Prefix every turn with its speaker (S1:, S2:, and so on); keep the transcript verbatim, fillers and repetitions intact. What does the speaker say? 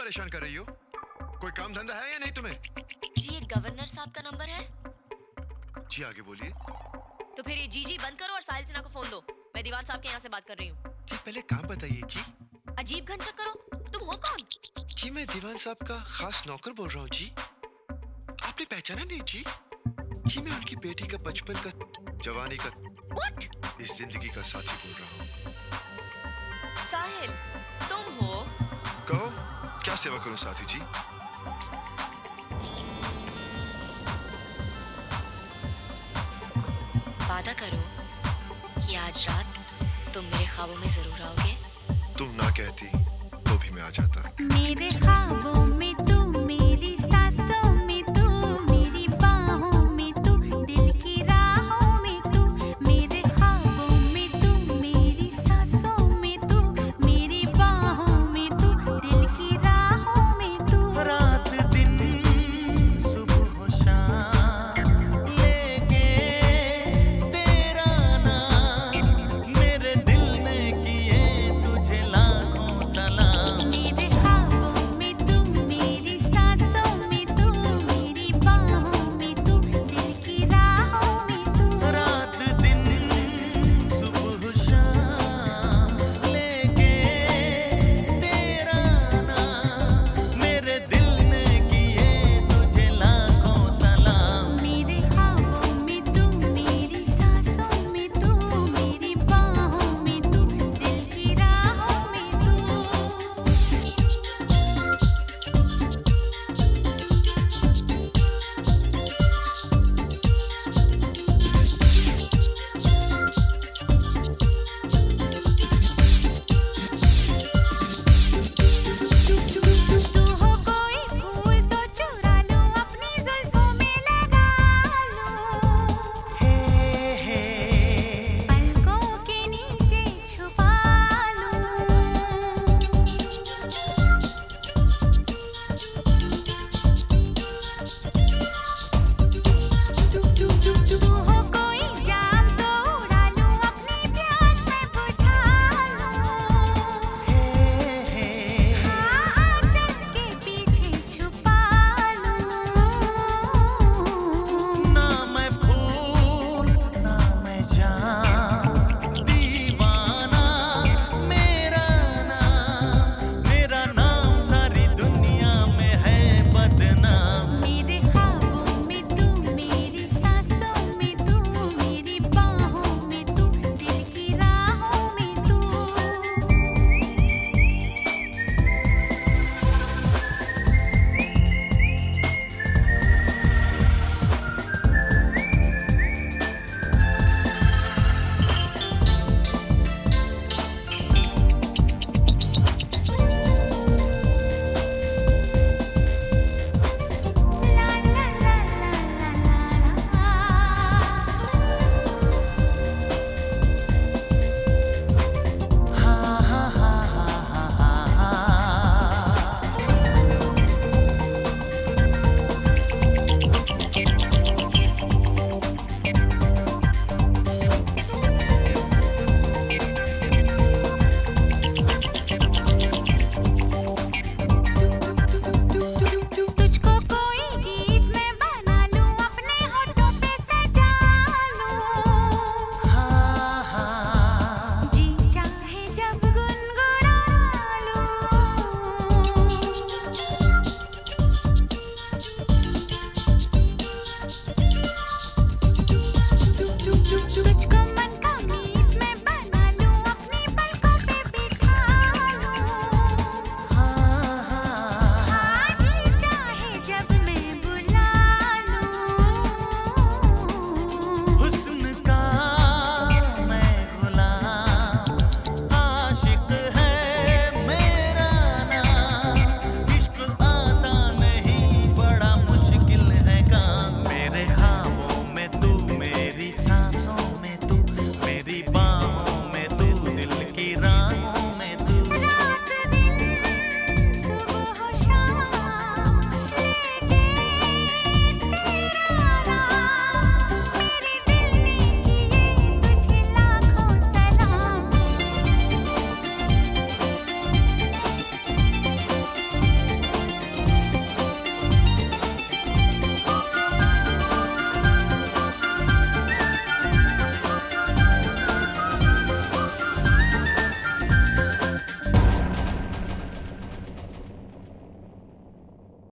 S1: परेशान कर रही हो? कोई काम धंधा है या नहीं तुम्हें?
S2: जी ये गवर्नर साहब का नंबर है।
S1: जी आगे बोलिए।
S2: तो फिर ये जी जी बंद करो और साहिल सिन्हा को फोन दो। मैं दीवान साहब के यहाँ से बात कर रही हूँ।
S1: जी पहले काम बताइए जी।
S2: अजीब घनचक करो। तुम हो कौन?
S1: जी मैं दीवान साहब का खास नौकर बोल रहा हूँ जी। आपने पहचाना नहीं जी? जी मैं उनकी बेटी का बचपन का, जवानी का,
S2: What?
S1: इस जिंदगी का साथी बोल रहा हूँ।
S2: साहिल तुम हो?
S1: कहो क्या सेवा करूँ साथी जी?
S2: वादा करो कि आज रात तुम मेरे ख्वाबों में जरूर आओगे।
S1: तुम ना कहती तो भी मैं आ जाता।
S3: मेरे ख्वाबों में